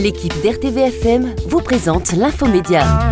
L'équipe d'RTVFM vous présente l'Infomédia.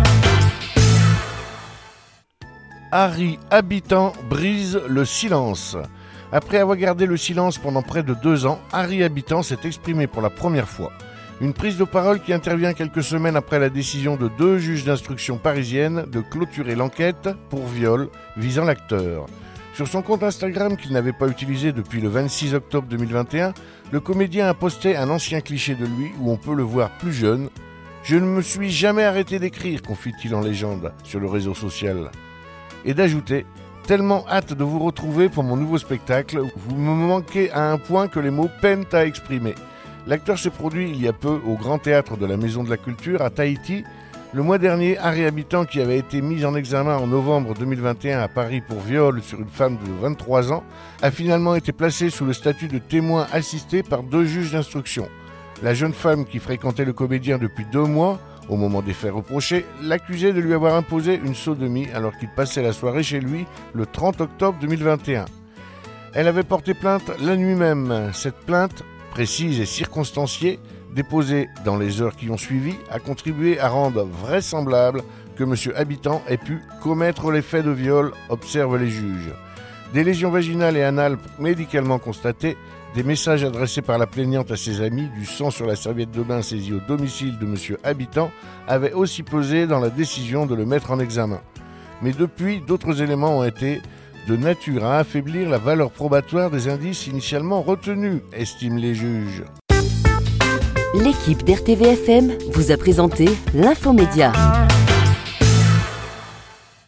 Harry Habitant brise le silence. Après avoir gardé le silence pendant près de 2 ans, Harry Habitant s'est exprimé pour la première fois. Une prise de parole qui intervient quelques semaines après la décision de 2 juges d'instruction parisiennes de clôturer l'enquête pour viol visant l'acteur. Sur son compte Instagram qu'il n'avait pas utilisé depuis le 26 octobre 2021, le comédien a posté un ancien cliché de lui où on peut le voir plus jeune. « Je ne me suis jamais arrêté d'écrire », confie-t-il en légende sur le réseau social. Et d'ajouter « Tellement hâte de vous retrouver pour mon nouveau spectacle, vous me manquez à un point que les mots peinent à exprimer ». L'acteur s'est produit il y a peu au Grand Théâtre de la Maison de la Culture à Tahiti. Le mois dernier, Harry Habitant, qui avait été mis en examen en novembre 2021 à Paris pour viol sur une femme de 23 ans, a finalement été placé sous le statut de témoin assisté par 2 juges d'instruction. La jeune femme qui fréquentait le comédien depuis 2 mois, au moment des faits reprochés, l'accusait de lui avoir imposé une sodomie alors qu'il passait la soirée chez lui le 30 octobre 2021. Elle avait porté plainte la nuit même. Cette plainte, précise et circonstanciée, déposée dans les heures qui ont suivi, a contribué à rendre vraisemblable que M. Habitant ait pu commettre les faits de viol, observent les juges. Des lésions vaginales et anales médicalement constatées, des messages adressés par la plaignante à ses amis, du sang sur la serviette de bain saisie au domicile de M. Habitant avaient aussi pesé dans la décision de le mettre en examen. Mais depuis, d'autres éléments ont été de nature à affaiblir la valeur probatoire des indices initialement retenus, estiment les juges. L'équipe d'RTVFM vous a présenté l'Infomédia.